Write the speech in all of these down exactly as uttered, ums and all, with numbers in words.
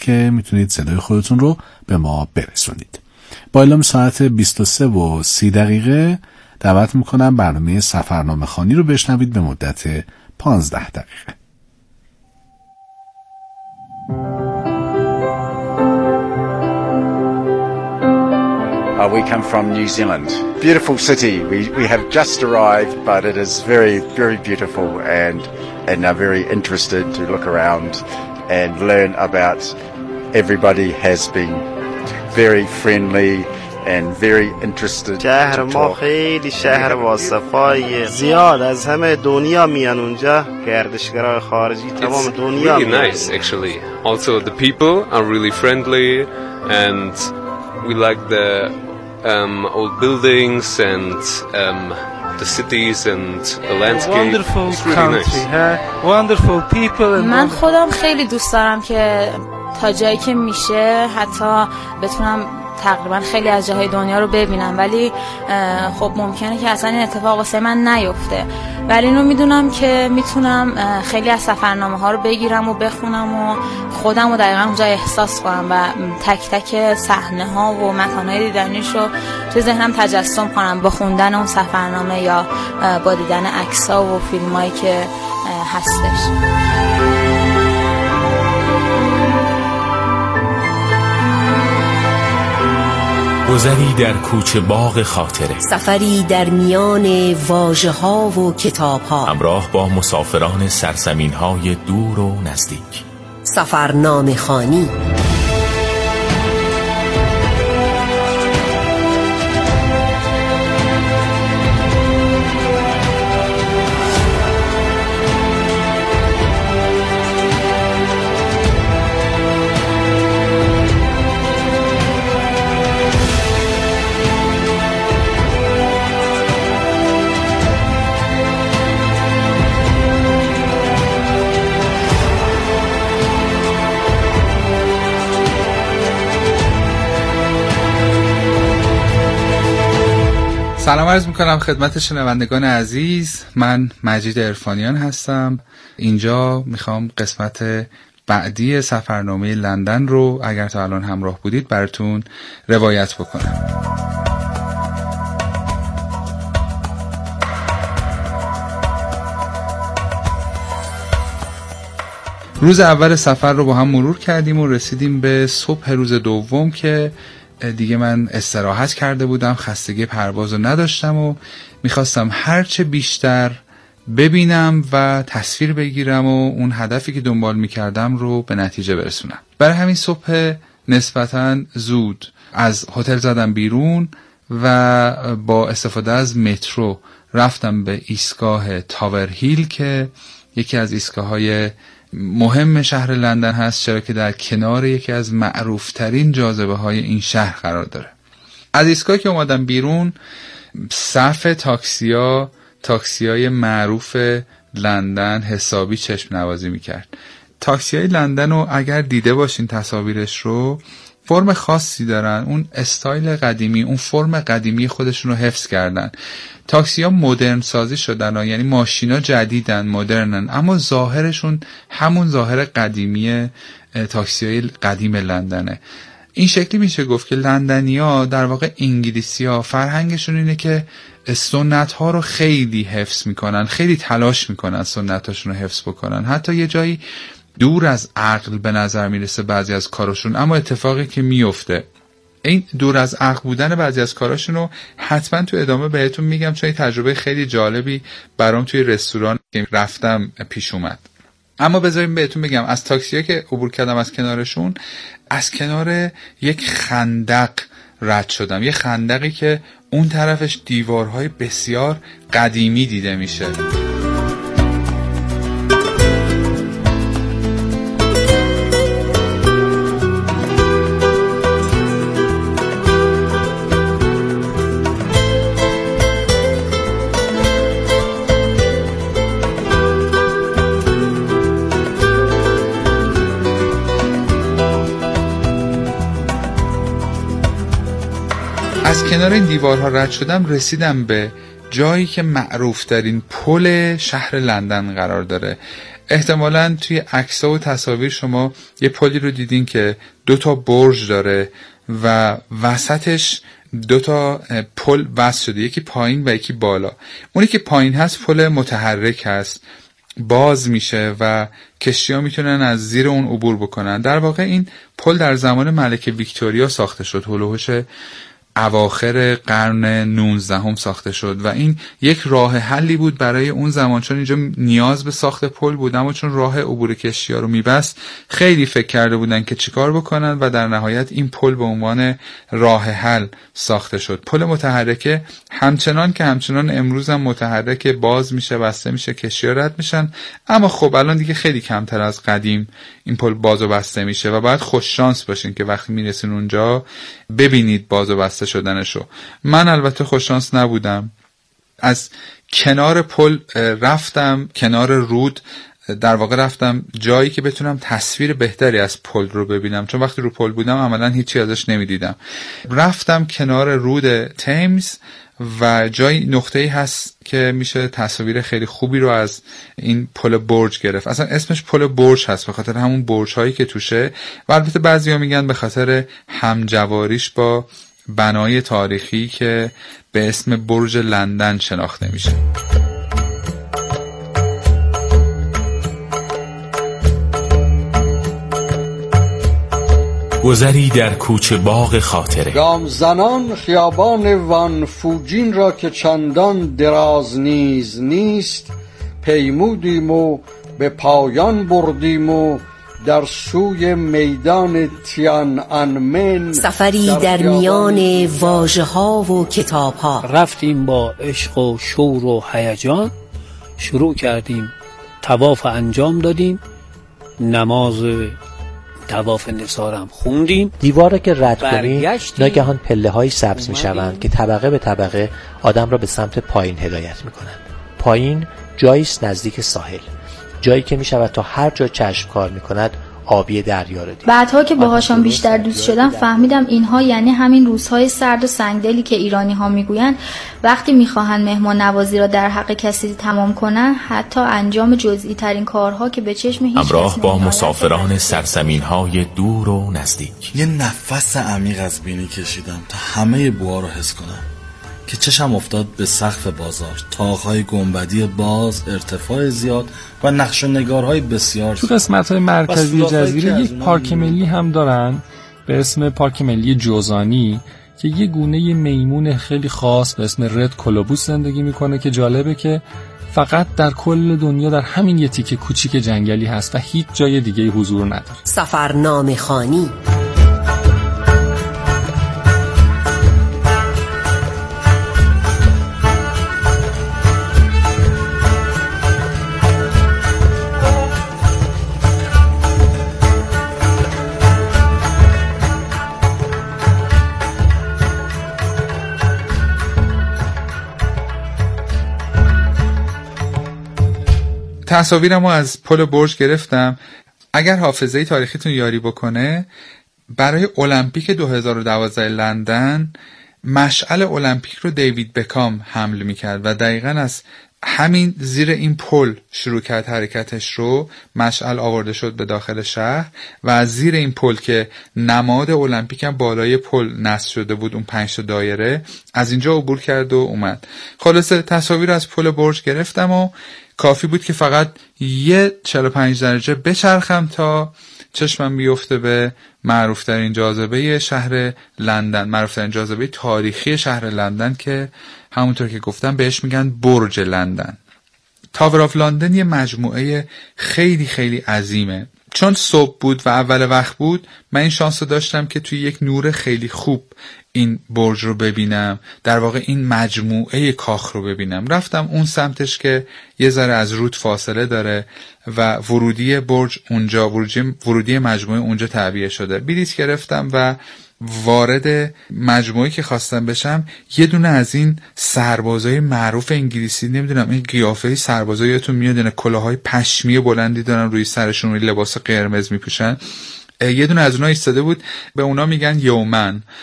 که میتونید صدای خودتون رو به ما برسونید. با اعلام ساعت بیست و سه و سی دقیقه دعوت میکنم برنامه سفرنامه خوانی رو بشنوید به مدت پانزده دقیقه. Uh, we come from New Zealand. Beautiful city. We we have just arrived, but it is very, very beautiful, and and are very interested to look around and learn about. Everybody has been very friendly and very interested. شهر ما خیلی شهر واصفای زیاد از همه دنیا میان اونجا گردشگرای خارجی تمام دنیا. It's really nice actually. Also the people are really friendly and we like the um, old buildings and um, the cities and the landscape. Wonderful It's really country, nice. huh? Wonderful people. And من خودم خیلی دوست دارم که تا جایی که میشه حتی بتونم تقریبا خیلی از جاهای دنیا رو ببینم، ولی خب ممکنه که اصلا این اتفاق واسه من نیفته، ولی اینو میدونم که میتونم خیلی از سفرنامه ها رو بگیرم و بخونم و خودم رو دقیقا اونجا احساس کنم و تک تک صحنه ها و مکانهای دیدنیش رو توی ذهنم تجسم کنم با خوندن اون سفرنامه یا با دیدن عکس ها و فیلم هایی که هستش. گذری در کوچه باغ خاطره، سفری در میان واژه ها و کتاب ها، همراه با مسافران سرزمین های دور و نزدیک. سفرنامه خوانی. سلام عرض میکنم خدمت شنوندگان عزیز. من مجید عرفانیان هستم. اینجا میخوام قسمت بعدی سفرنامه لندن رو اگر تا الان همراه بودید براتون روایت بکنم. روز اول سفر رو با هم مرور کردیم و رسیدیم به صبح روز دوم که دیگه من استراحت کرده بودم، خستگی پرواز رو نداشتم و میخواستم هرچه بیشتر ببینم و تصویر بگیرم و اون هدفی که دنبال میکردم رو به نتیجه برسونم. برای همین صبح نسبتاً زود از هتل زدم بیرون و با استفاده از مترو رفتم به ایستگاه تاور هیل که یکی از ایستگاه‌های مهم شهر لندن هست، چرا که در کنار یکی از معروفترین جاذبه های این شهر قرار داره. از ایستگاهی که اومدم بیرون صف تاکسیا تاکسیای معروف لندن حسابی چشم نوازی میکرد. تاکسیای لندن رو اگر دیده باشین تصاویرش رو، فرم خاصی دارن، اون استایل قدیمی، اون فرم قدیمی خودشون رو حفظ کردن. تاکسی ها مدرن سازی شدن، یعنی ماشینا جدیدن، مدرنن، اما ظاهرشون همون ظاهر قدیمی تاکسی های قدیم لندنه. این شکلی میشه گفت که لندنی ها در واقع انگلیسی ها فرهنگشون اینه که سنت ها رو خیلی حفظ میکنن، خیلی تلاش میکنن سنت هاشون رو حفظ بکنن، حتی یه جایی دور از عقل به نظر میرسه بعضی از کاراشون، اما اتفاقی که میفته. این دور از عقل بودن بعضی از کاراشون رو حتما تو ادامه بهتون میگم، چون این تجربه خیلی جالبی برام توی رستوران که رفتم پیش اومد. اما بذاریم بهتون بگم از تاکسی‌ها که عبور کردم از کنارشون، از کنار یک خندق رد شدم، یه خندقی که اون طرفش دیوارهای بسیار قدیمی دیده میشه. از کنار این دیوارها رد شدم، رسیدم به جایی که معروف ترین پل شهر لندن قرار داره. احتمالاً توی عکس‌ها و تصاویر شما یه پلی رو دیدین که دو تا برج داره و وسطش دو تا پل وصل شده، یکی پایین و یکی بالا. اونی که پایین هست پل متحرک هست، باز میشه و کشتی‌ها میتونن از زیر اون عبور بکنن. در واقع این پل در زمان ملکه ویکتوریا ساخته شد، هولوش اواخر قرن نوزدهم ساخته شد و این یک راه حلی بود برای اون زمان، چون اینجا نیاز به ساخت پل بود، اما چون راه عبور کشتی‌ها رو میبست خیلی فکر کرده بودن که چیکار بکنن و در نهایت این پل به عنوان راه حل ساخته شد. پل متحرکه همچنان که همچنان امروز هم متحرکه، باز میشه، بسته میشه، کشتی‌ها رد میشن، اما خب الان دیگه خیلی کمتر از قدیم این پل باز و بسته میشه و باید خوش شانس باشین که وقتی میرسین اونجا ببینید باز و بسته شدنشو. من البته خوششانس نبودم. از کنار پل رفتم، کنار رود در واقع رفتم جایی که بتونم تصویر بهتری از پل رو ببینم، چون وقتی رو پل بودم عملا هیچی ازش نمیدیدم. رفتم کنار رود تیمز و جای نقطه‌ای هست که میشه تصاویر خیلی خوبی رو از این پل برج گرفت. اصلا اسمش پل برج هست به خاطر همون برج هایی که توشه و البته بعضیا میگن به خاطر همجواریش با بنای تاریخی که به اسم برج لندن شناخته میشه. گذری در کوچه باغ خاطره. گام زنان خیابان وان فوجین را که چندان دراز نیز نیست، پیمودیم و به پایان بردیم و در سوی میدان تیان انمن سفری در, در میان واژه ها و کتاب ها. رفتیم با عشق و شور و هیجان، شروع کردیم طواف انجام دادیم، نماز طواف نثارم خوندیم. دیواره که رد کنیم ناگهان پله های سبز می شوند که طبقه به طبقه آدم را به سمت پایین هدایت می کنند. پایین جاییست نزدیک ساحل، جایی که می شود تا هر جا چشم کار می کند آبی دریا رو دید. بعدها که باهاشون بیشتر دوست شدم فهمیدم اینها یعنی همین روزهای سرد و سنگدلی که ایرانی ها میگویند وقتی میخواهند مهمان نوازی را در حق کسی تمام کنند حتی انجام جزئی ترین کارها که به چشم هیچ همراه با مسافران سرزمین های دور و نزدیک. یه نفس عمیق از بینی کشیدم تا همه بوها رو حس کنم که چشم افتاد به سقف بازار، طاق‌های گنبدی باز، ارتفاع زیاد و نقش و نگارهای بسیار. تو قسمت‌های مرکزی جزیره یک پارک ملی هم دارن به اسم پارک ملی جوزانی که یه گونه میمون خیلی خاص به اسم رد کولوبوس زندگی میکنه که جالبه که فقط در کل دنیا در همین یه تیکه کوچیک جنگلی هست و هیچ جای دیگه حضور نداره. سفرنامه خوانی. تصاویرمو از پل برج گرفتم. اگر حافظه تاریخیتون یاری بکنه، برای المپیک دو هزار و دوازده لندن مشعل المپیک رو دیوید بکام حمل میکرد و دقیقاً از همین زیر این پل شروع کرد حرکتش رو. مشعل آورده شد به داخل شهر و از زیر این پل که نماد المپیک هم بالای پل نصب شده بود، اون پنج تا دایره، از اینجا عبور کرد و اومد. خلاصه تصاویر از پل برج گرفتم و کافی بود که فقط یه چهل و پنج درجه بچرخم تا چشمم بیفته به معروفترین جاذبه شهر لندن، معروفترین جاذبه تاریخی شهر لندن که همونطور که گفتم بهش میگن برج لندن. تاور آف لندن یه مجموعه خیلی خیلی عظیمه. چون صبح بود و اول وقت بود، من این شانس رو داشتم که توی یک نور خیلی خوب این برج رو ببینم، در واقع این مجموعه کاخ رو ببینم. رفتم اون سمتش که یه ذره از رود فاصله داره و ورودی برج اونجا، ورودی, ورودی مجموعه اونجا تعبیه شده. بلیط گرفتم و وارد مجموعه که خواستم بشم، یه دونه از این سربازای معروف انگلیسی، نمیدونم این قیافه سربازا یادتون میاد، نه کلاهای پشمی بلندی دارن روی سرشون، روی لباس قرمز میپوشن، یه دونه از اونها ایستاده بود، به اونا میگن یومن.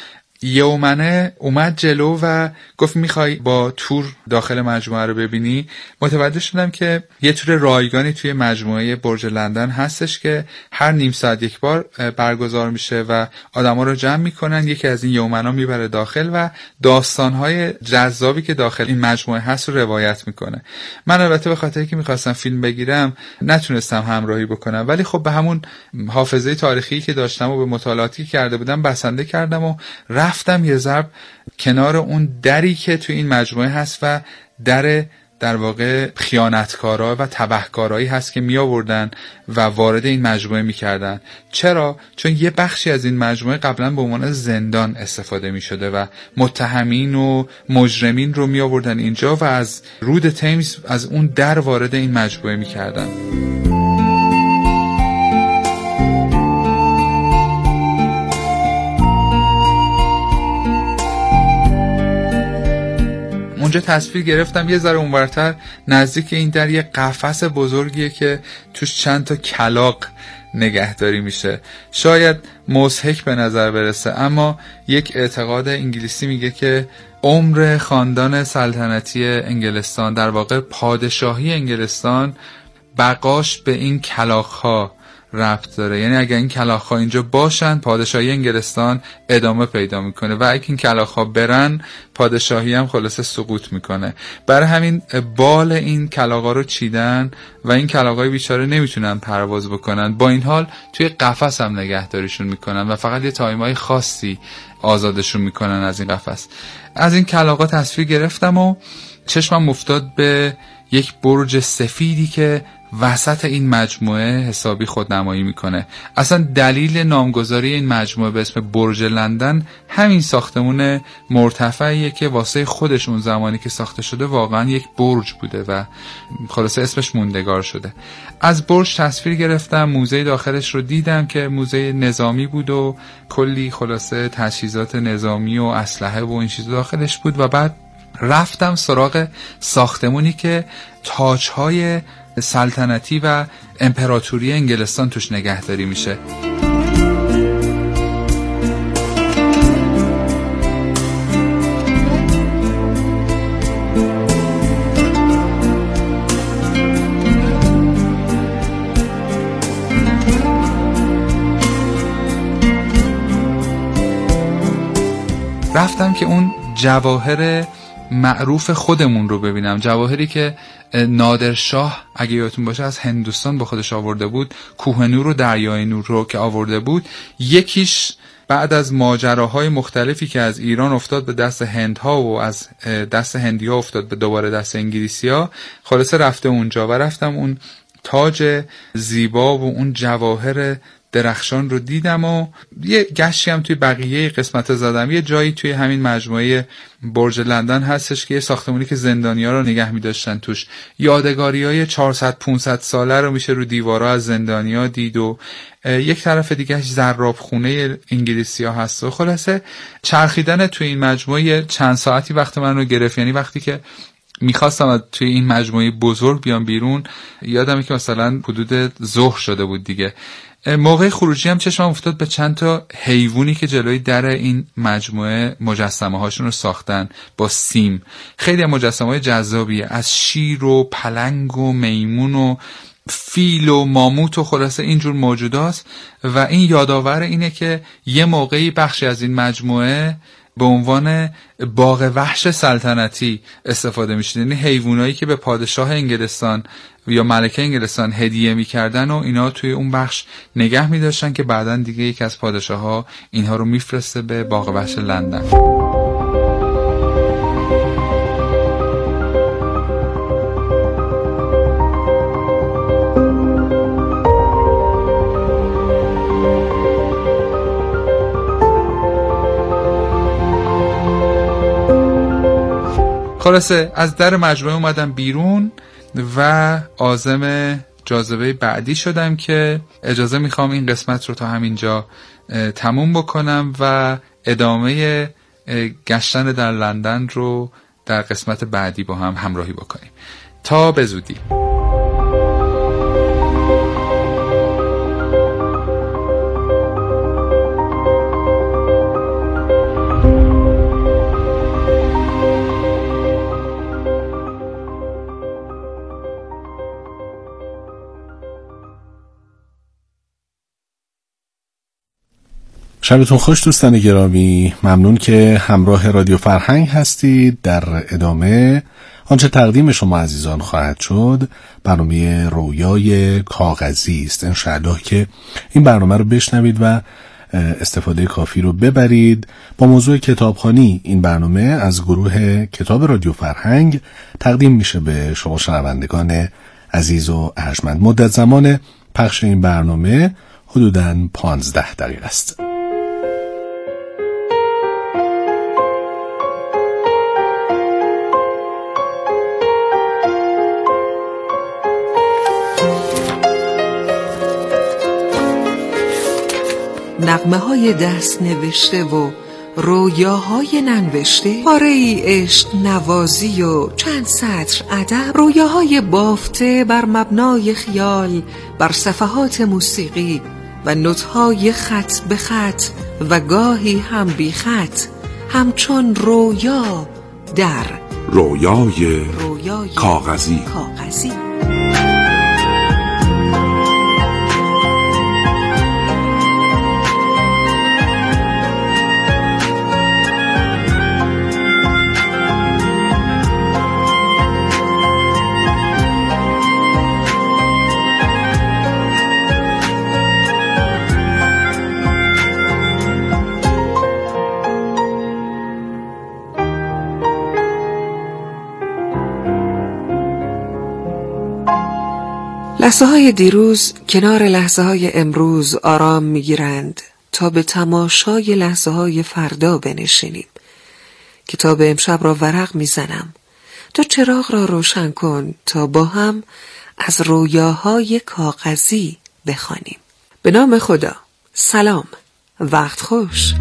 یومنه اومد جلو و گفت میخوای با تور داخل مجموعه رو ببینی. متوجه شدم که یه تور رایگانی توی مجموعه برج لندن هستش که هر نیم ساعت یک بار برگزار میشه و آدما رو جمع میکنن، یکی از این یومنا میبره داخل و داستانهای جذابی که داخل این مجموعه هست رو روایت میکنه. من البته به خاطر که میخواستم فیلم بگیرم نتونستم همراهی بکنم، ولی خب به همون حافظه تاریخی که داشتم و به مطالعاتی که کرده بودم بسنده کردم و رفتم یه ضرب کنار اون دری که توی این مجموعه هست و در در واقع خیانتکارا و تبهکارایی هست که می آوردن و وارد این مجموعه می کردن. چرا؟ چون یه بخشی از این مجموعه قبلا به عنوان زندان استفاده می شده و متهمین و مجرمین رو می آوردن اینجا و از رود تیمز از اون در وارد این مجموعه می کردن. اونجا تصویر گرفتم، یه ذره اونورتر نزدیک این در یه قفس بزرگیه که توش چند تا کلاغ نگهداری میشه. شاید مضحک به نظر برسه، اما یک اعتقاد انگلیسی میگه که عمر خاندان سلطنتی انگلستان، در واقع پادشاهی انگلستان، بقاش به این کلاغ‌ها ربط داره. یعنی اگر این کلاغ‌ها اینجا باشن پادشاهی انگلستان ادامه پیدا میکنه و اگه این کلاغ‌ها برن پادشاهی هم خلاصه سقوط میکنه. برای همین بال این کلاغ‌ها رو چیدن و این کلاغ‌های بیچاره نمیتونن پرواز بکنن، با این حال توی قفس هم نگهداریشون میکنن و فقط یه تایم‌های خاصی آزادشون میکنن از این قفس. از این کلاغ‌ها تصویر گرفتم و چشمم افتاد به یک برج سفیدی که وسط این مجموعه حسابی خودنمایی میکنه. اصلا دلیل نامگذاری این مجموعه به اسم برج لندن همین ساختمون مرتفعیه که واسه خودش اون زمانی که ساخته شده واقعا یک برج بوده و خلاصه اسمش موندگار شده. از برج تصویر گرفتم، موزه داخلش رو دیدم که موزه نظامی بود و کلی خلاصه تجهیزات نظامی و اسلحه و این چیزا داخلش بود و بعد رفتم سراغ ساختمونی که تاج‌های سلطنتی و امپراتوری انگلستان توش نگهداری میشه. رفتم که اون جواهر معروف خودمون رو ببینم، جواهری که نادرشاه اگه یادتون باشه از هندوستان با خودش آورده بود، کوه نور و دریای نور رو که آورده بود، یکیش بعد از ماجراهای مختلفی که از ایران افتاد به دست هندها و از دست هندی‌ها افتاد به دوباره دست انگلیسی‌ها، خلاصه رفته اونجا و رفتم اون تاج زیبا و اون جواهر درخشان رو دیدم و یه گشتی هم توی بقیه قسمت زدم. یه جایی توی همین مجموعه برج لندن هستش که یه ساختمونی که زندانی‌ها رو نگه می‌داشتن توش، یادگاری‌های چهارصد پانصد ساله رو میشه رو دیوارا از زندانی‌ها دید و یک طرف دیگهش زراب خونه انگلیسی‌ها هست و خلاصه چرخیدن توی این مجموعه چند ساعتی وقت من رو گرفت. یعنی وقتی که میخواستم توی این مجموعه بزرگ بیام بیرون یادمه که مثلا حدود ظهر شده بود دیگه. موقع خروجی هم چشمم افتاد به چند تا حیوانی که جلوی در این مجموعه مجسمه هاشون رو ساختن با سیم. خیلی مجسمه های جذابیه، از شیر و پلنگ و میمون و فیل و ماموت و خلاصه اینجور موجوداست و این یادآور اینه که یه موقعی بخشی از این مجموعه به عنوان باغ وحش سلطنتی استفاده میشه. یعنی حیوانایی که به پادشاه انگلستان یا ملکه انگلستان هدیه میکردن و اینا توی اون بخش نگه میداشتن که بعداً دیگه یکی از پادشاها اینها رو میفرسته به باغ وحش لندن. خلاصه از در مجموعه اومدم بیرون و عازم جاذبه بعدی شدم که اجازه میخوام این قسمت رو تا همینجا تموم بکنم و ادامه گشتن در لندن رو در قسمت بعدی با هم همراهی بکنیم. تا به زودی. شبتون خوش دوستان گرامی، ممنون که همراه رادیو فرهنگ هستید. در ادامه آنچه تقدیم شما عزیزان خواهد شد برنامه رویای کاغذی است. انشاءالله که این برنامه رو بشنوید و استفاده کافی رو ببرید. با موضوع کتابخوانی این برنامه از گروه کتاب رادیو فرهنگ تقدیم میشه به شما شنوندگان عزیز و ارجمند. مدت زمان پخش این برنامه حدوداً پانزده دقیقه است. نغمه های دست نوشته و رویاهای ننوشته، پاره ای عشق نوازی و چند سطر ادب، رویاهای بافته بر مبنای خیال بر صفحات موسیقی و نوت‌های خط به خط و گاهی هم بی خط، همچون رویا در رویای, رویای کاغذی. کاغذی. لحظه های دیروز کنار لحظه های امروز آرام میگیرند تا به تماشای لحظه های فردا بنشینیم. کتاب امشب را ورق میزنم. تو چراغ را روشن کن تا با هم از رویاهای کاغذی بخوانیم. به نام خدا. سلام. وقت خوش.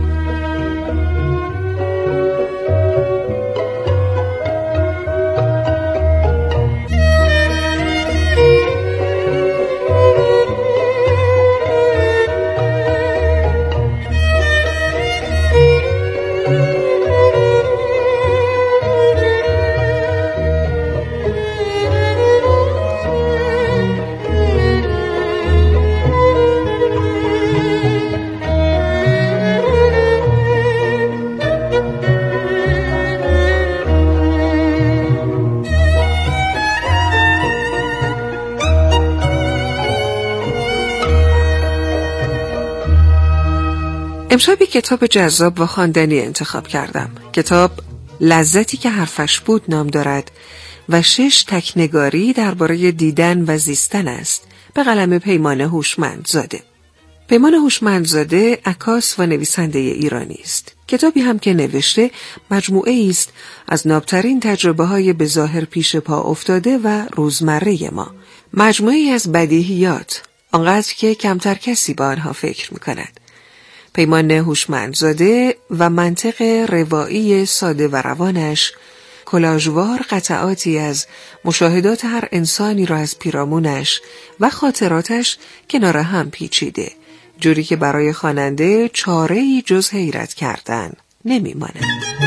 امشب کتاب جذاب و خواندنی انتخاب کردم. کتاب لذتی که حرفش بود نام دارد و شش تکنگاری درباره دیدن و زیستن است، به قلم پیمان هوشمندزاده. پیمان هوشمندزاده عکاس و نویسنده ایرانی است. کتابی هم که نوشته مجموعه است از نابترین تجربه های به ظاهر پیش پا افتاده و روزمره ما. مجموعه از بدیهیات، آنقدر که کمتر کسی با آنها فکر می‌کند. پیمان هوشمندزاده و منطق روایی ساده و روانش، کلاژوار قطعاتی از مشاهدات هر انسانی را از پیرامونش و خاطراتش کنار هم پیچیده، جوری که برای خواننده چاره‌ای جز حیرت کردن نمی‌ماند.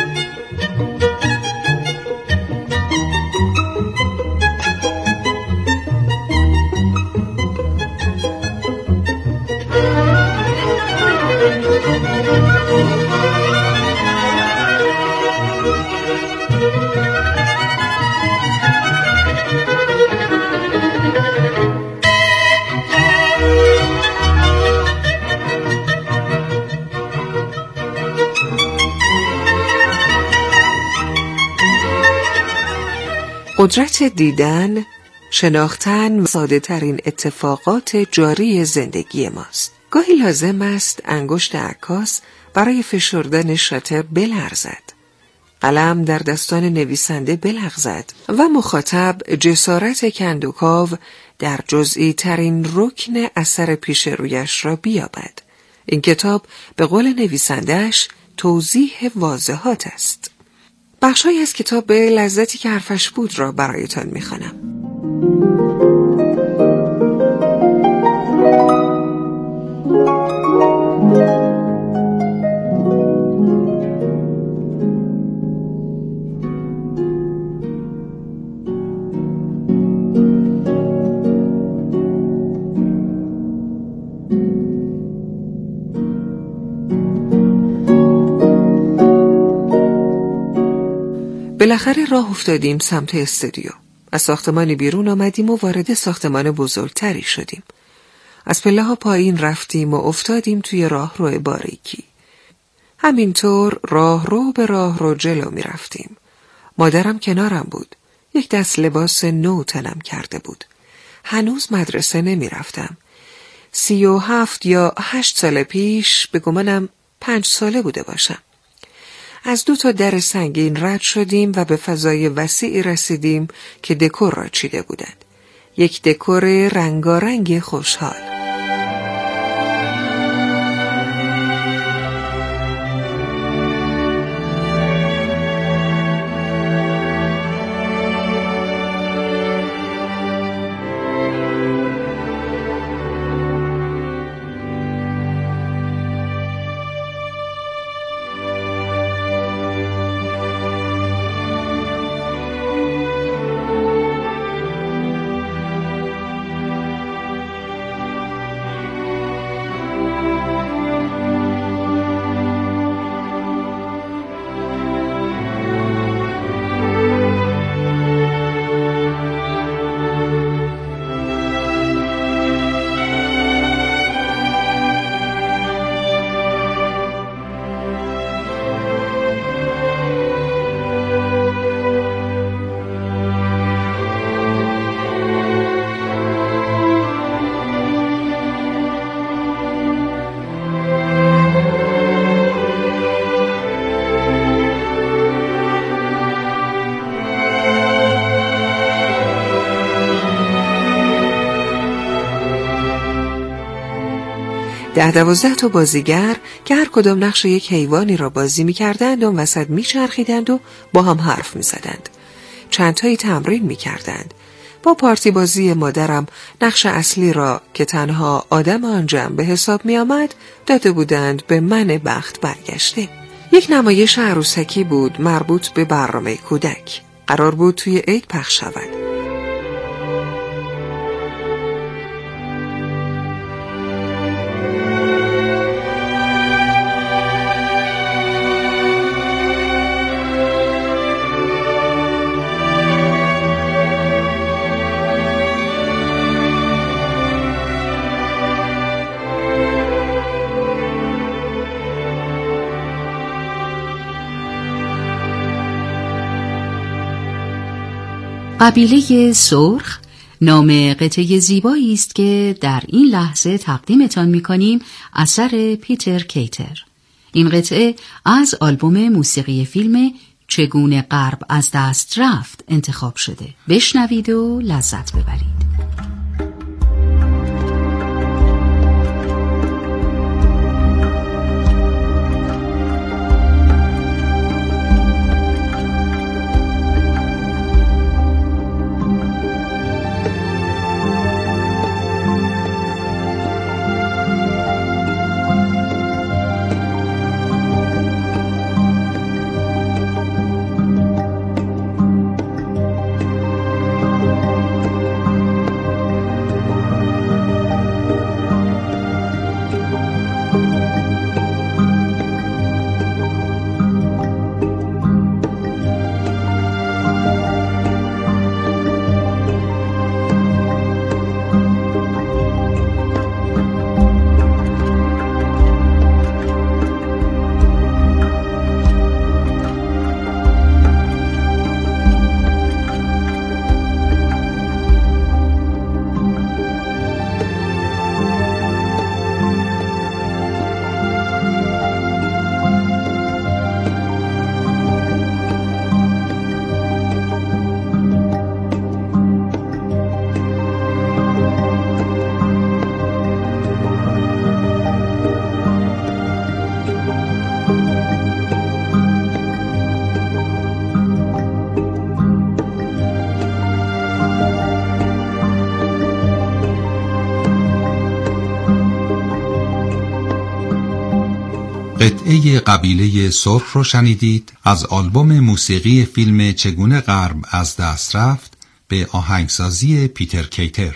قدرت دیدن، شناختن و ساده ترین اتفاقات جاری زندگی ماست. گاهی لازم است انگشت عکاس برای فشردن شاتر بلرزد، قلم در دستان نویسنده بلغزد و مخاطب جسارت کندوکاو در جزئی ترین رکن اثر پیش رویش را بیابد. این کتاب به قول نویسنده‌اش توضیح واضحات است. بخش‌هایی از کتاب به لذتی که حرفش بود را برایتان می‌خوانم. بالاخره راه افتادیم سمت استودیو. از ساختمانی بیرون آمدیم و وارد ساختمان بزرگتری شدیم. از پله ها پایین رفتیم و افتادیم توی راه رو باریکی. همینطور راه رو به راه رو جلو می رفتیم. مادرم کنارم بود. یک دست لباس نو تنم کرده بود. هنوز مدرسه نمی رفتم. سی و هفت یا هشت سال پیش به گمانم پنج ساله بوده باشم. از دو تا در سنگین رد شدیم و به فضای وسیعی رسیدیم که دکور را چیده بودند. یک دکور رنگارنگ خوشحال. ده دوازده تا بازیگر که هر کدام نقش یک حیوانی را بازی می کردند و وسط می چرخیدند و با هم حرف می زدند. چند تایی تمرین می کردند. با پارتی بازی مادرم نقش اصلی را که تنها آدم آن جمع به حساب می آمد داده بودند به من بخت برگشته. یک نمایش عروسکی بود مربوط به برنامه کودک. قرار بود توی عید پخش شود. قبیله سرخ نام قطعه زیبایی است که در این لحظه تقدیمتان می‌کنیم اثر پیتر کیتر. این قطعه از آلبوم موسیقی فیلم چگونه غرب از دست رفت انتخاب شده. بشنوید و لذت ببرید. قطعه قبیله سرخ رو شنیدید از آلبوم موسیقی فیلم چگونه غرب از دست رفت به آهنگسازی پیتر کیتر.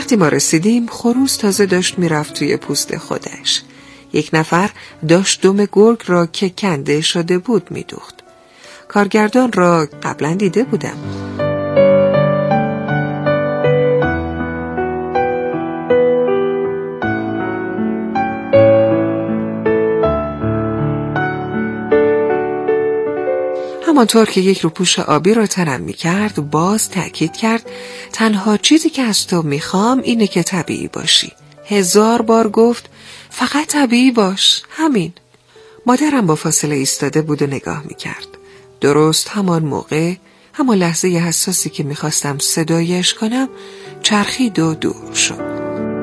وقتی ما رسیدیم خروس تازه داشت میرفت توی پوست خودش. یک نفر داشت دم گرگ را که کنده شده بود میدوخت. کارگردان را قبلا دیده بودم. همانطور که یک روپوش آبی را تنم می کرد باز تأکید کرد تنها چیزی که از تو می خوام اینه که طبیعی باشی. هزار بار گفت فقط طبیعی باش، همین. مادرم با فاصله ایستاده بود و نگاه می کرد. درست همان موقع، همان لحظه حساسی که می خواستم صدایش کنم چرخید و دور شد.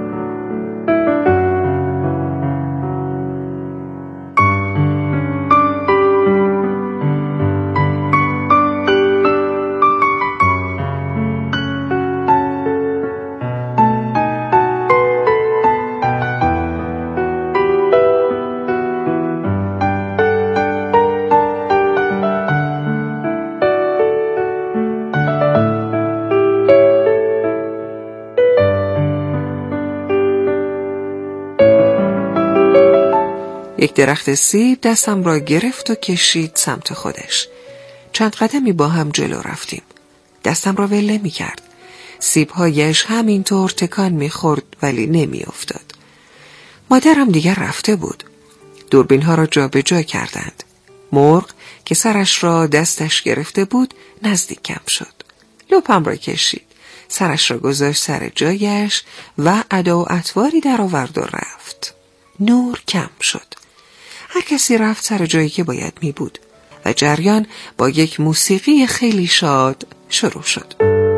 یک درخت سیب دستم را گرفت و کشید سمت خودش. چند قدمی با هم جلو رفتیم. دستم را ول نمی کرد. سیبهایش همینطور تکان می خورد ولی نمی افتاد. مادرم دیگر رفته بود. دوربین ها را جا به جا کردند. مرغ که سرش را دستش گرفته بود نزدیکم شد. لپم را کشید. سرش را گذاشت سر جایش و ادا و اطواری در آورد و رفت. نور کم شد. هر کسی رفت سر جایی که باید می بود و جریان با یک موسیقی خیلی شاد شروع شد.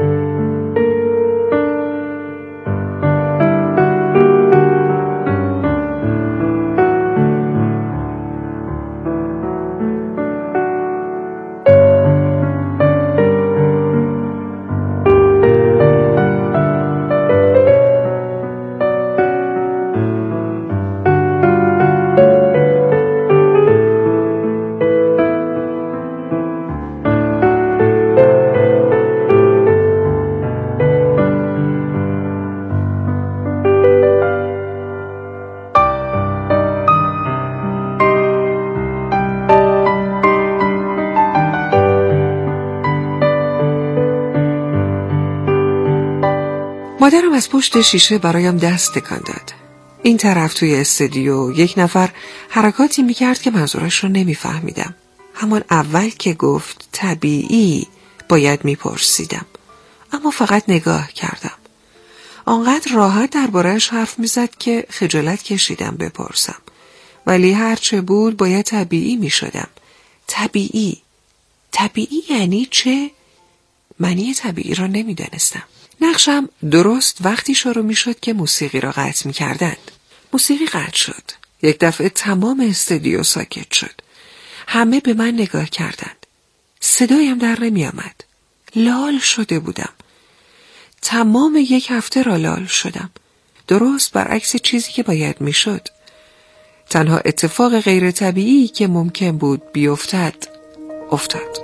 مادرم از پشت شیشه برایم دست تکان داد. این طرف توی استودیو یک نفر حرکاتی میکرد که منظورش رو نمیفهمیدم. همان اول که گفت طبیعی باید میپرسیدم، اما فقط نگاه کردم. آنقدر راحت درباره‌اش حرف میزد که خجالت کشیدم بپرسم، ولی هرچه بود باید طبیعی میشدم. طبیعی طبیعی یعنی چه؟ معنی طبیعی را نمیدانستم. نقشم درست وقتی شروع می شد که موسیقی را قطع می کردند. موسیقی قطع شد. یک دفعه تمام استودیو ساکت شد. همه به من نگاه کردند. صدایم در نمی آمد. لال شده بودم. تمام یک هفته را لال شدم. درست برعکس چیزی که باید می شد. تنها اتفاق غیر طبیعی که ممکن بود بیفتد افتاد.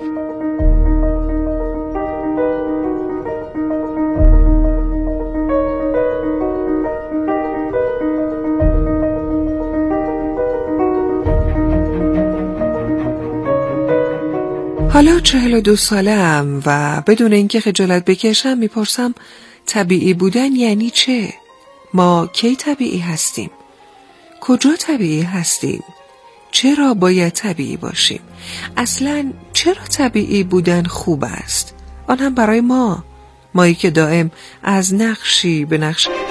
حالا چهل و دو سالم و بدون اینکه خجالت بکشم میپرسم طبیعی بودن یعنی چه؟ ما کی طبیعی هستیم؟ کجا طبیعی هستیم؟ چرا باید طبیعی باشیم؟ اصلاً چرا طبیعی بودن خوب است؟ آن هم برای ما، مایی که دائم از نقشی به نقش